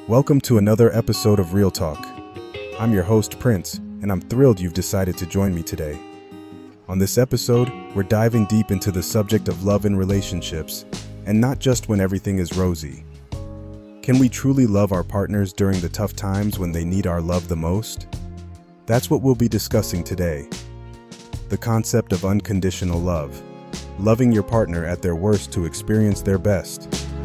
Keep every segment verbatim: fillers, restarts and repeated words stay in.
Welcome to another episode of Real Talk. I'm your host, Prince, and I'm thrilled you've decided to join me today. On this episode, we're diving deep into the subject of love and relationships, and not just when everything is rosy. Can we truly love our partners during the tough times when they need our love the most? That's what we'll be discussing today. The concept of unconditional love. Loving your partner at their worst to experience their best.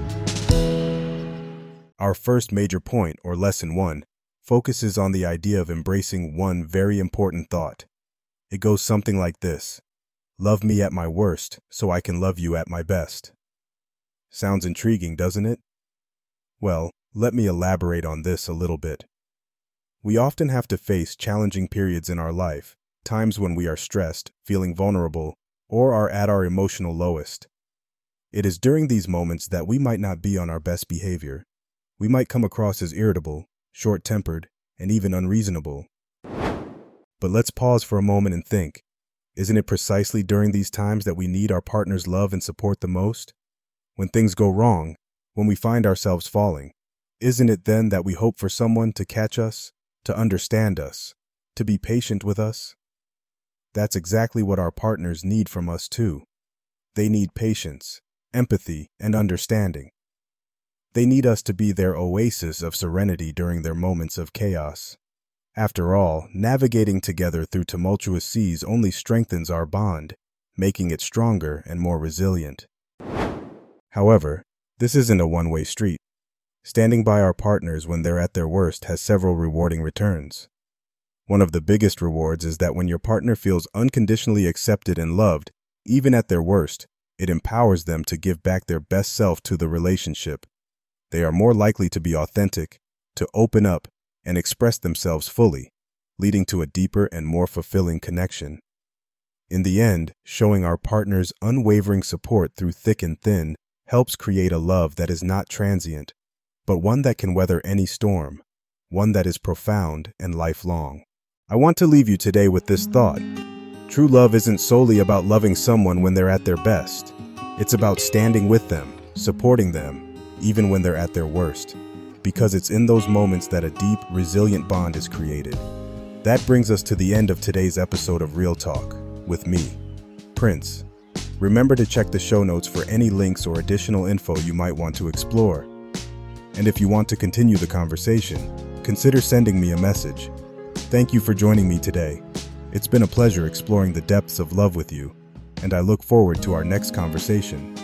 Our first major point, or lesson one, focuses on the idea of embracing one very important thought. It goes something like this: love me at my worst so I can love you at my best. Sounds intriguing, doesn't it? Well, let me elaborate on this a little bit. We often have to face challenging periods in our life, times when we are stressed, feeling vulnerable, or are at our emotional lowest. It is during these moments that we might not be on our best behavior. We might come across as irritable, short-tempered, and even unreasonable. But let's pause for a moment and think. Isn't it precisely during these times that we need our partner's love and support the most? When things go wrong, when we find ourselves falling, isn't it then that we hope for someone to catch us, to understand us, to be patient with us? That's exactly what our partners need from us too. They need patience, empathy, and understanding. They need us to be their oasis of serenity during their moments of chaos. After all, navigating together through tumultuous seas only strengthens our bond, making it stronger and more resilient. However, this isn't a one-way street. Standing by our partners when they're at their worst has several rewarding returns. One of the biggest rewards is that when your partner feels unconditionally accepted and loved, even at their worst, it empowers them to give back their best self to the relationship. They are more likely to be authentic, to open up, and express themselves fully, leading to a deeper and more fulfilling connection. In the end, showing our partners unwavering support through thick and thin helps create a love that is not transient, but one that can weather any storm, one that is profound and lifelong. I want to leave you today with this thought. True love isn't solely about loving someone when they're at their best. It's about standing with them, supporting them, even when they're at their worst, because it's in those moments that a deep, resilient bond is created. That brings us to the end of today's episode of Real Talk, with me, Prince. Remember to check the show notes for any links or additional info you might want to explore. And if you want to continue the conversation, consider sending me a message. Thank you for joining me today. It's been a pleasure exploring the depths of love with you, and I look forward to our next conversation.